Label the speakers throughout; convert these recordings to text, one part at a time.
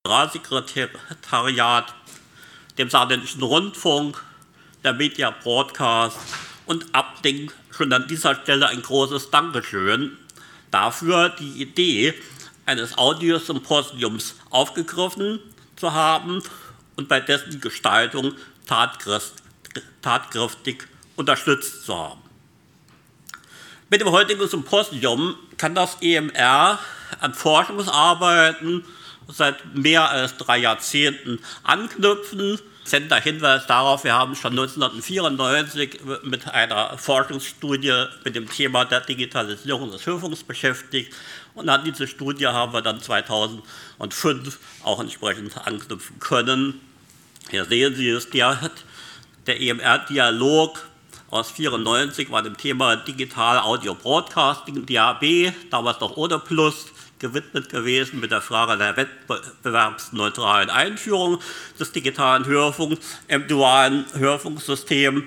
Speaker 1: Generalsekretariat, dem Saarländischen Rundfunk, der Media Broadcast und Abding schon an dieser Stelle ein großes Dankeschön dafür, die Idee eines Audiosymposiums aufgegriffen zu haben und bei dessen Gestaltung tatkräftig unterstützt zu haben. Mit dem heutigen Symposium kann das EMR an Forschungsarbeiten seit mehr als 3 Jahrzehnten anknüpfen. Sender Hinweis darauf, wir haben schon 1994 mit einer Forschungsstudie mit dem Thema der Digitalisierung des Hörfunks beschäftigt und an diese Studie haben wir dann 2005 auch entsprechend anknüpfen können. Hier sehen Sie es, der EMR-Dialog aus 1994 war dem Thema Digital Audio Broadcasting, DAB, damals noch ohne Plus, gewidmet gewesen mit der Frage der wettbewerbsneutralen Einführung des digitalen Hörfunks im dualen Hörfunksystem.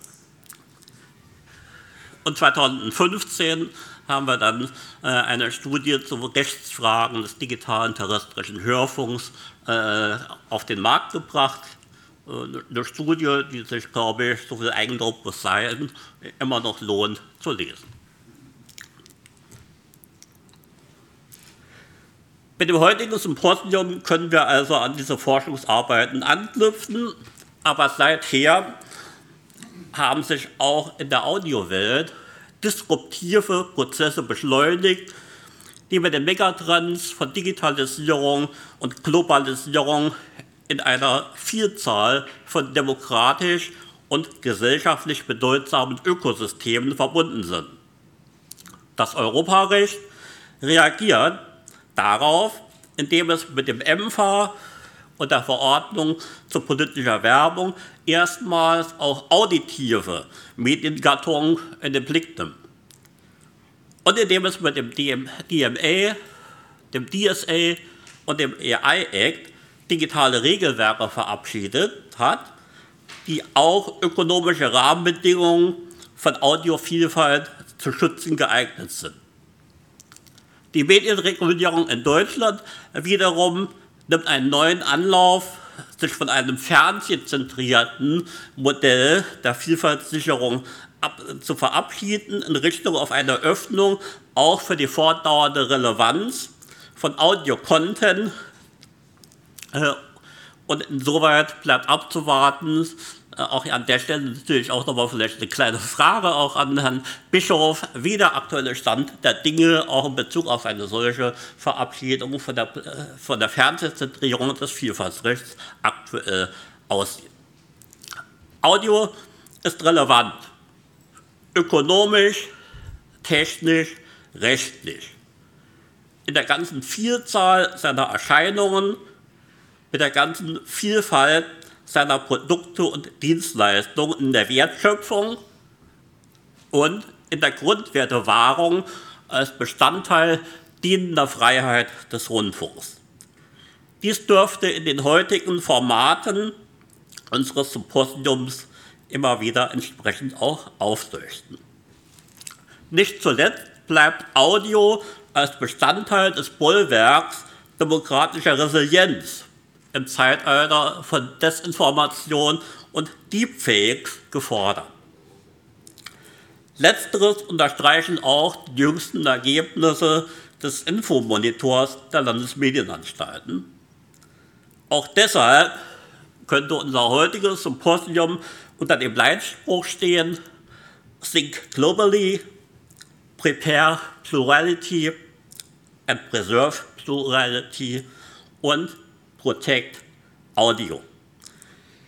Speaker 1: Und 2015 haben wir dann eine Studie zu Rechtsfragen des digitalen terrestrischen Hörfunks auf den Markt gebracht. Eine Studie, die sich, glaube ich, so viel Eigendruck muss sein, immer noch lohnt zu lesen. Mit dem heutigen Symposium können wir also an diese Forschungsarbeiten anknüpfen, aber seither haben sich auch in der Audiowelt disruptive Prozesse beschleunigt, die mit den Megatrends von Digitalisierung und Globalisierung in einer Vielzahl von demokratisch und gesellschaftlich bedeutsamen Ökosystemen verbunden sind. Das Europarecht reagiert darauf, indem es mit dem EMFA und der Verordnung zur politischer Werbung erstmals auch auditive Mediengattungen in den Blick nimmt. Und indem es mit dem DMA, dem DSA und dem AI Act digitale Regelwerke verabschiedet hat, die auch ökonomische Rahmenbedingungen von Audiovielfalt zu schützen geeignet sind. Die Medienregulierung in Deutschland wiederum nimmt einen neuen Anlauf, sich von einem fernsehzentrierten Modell der Vielfaltssicherung zu verabschieden in Richtung auf eine Öffnung auch für die fortdauernde Relevanz von Audio-Content. Und insoweit bleibt abzuwarten, auch an der Stelle natürlich auch nochmal vielleicht eine kleine Frage auch an Herrn Bischof, wie der aktuelle Stand der Dinge auch in Bezug auf eine solche Verabschiedung von der Fernsehzentrierung des Vielfaltsrechts aktuell aussieht. Audio ist relevant, ökonomisch, technisch, rechtlich. In der ganzen Vielzahl seiner Erscheinungen, mit der ganzen Vielfalt seiner Produkte und Dienstleistungen in der Wertschöpfung und in der Grundwertewahrung als Bestandteil dienender Freiheit des Rundfunks. Dies dürfte in den heutigen Formaten unseres Symposiums immer wieder entsprechend auch aufleuchten. Nicht zuletzt bleibt Audio als Bestandteil des Bollwerks demokratischer Resilienz im Zeitalter von Desinformation und Deepfakes gefordert. Letzteres unterstreichen auch die jüngsten Ergebnisse des Infomonitors der Landesmedienanstalten. Auch deshalb könnte unser heutiges Symposium unter dem Leitspruch stehen: Think globally, prepare plurality and preserve plurality und Protect Audio.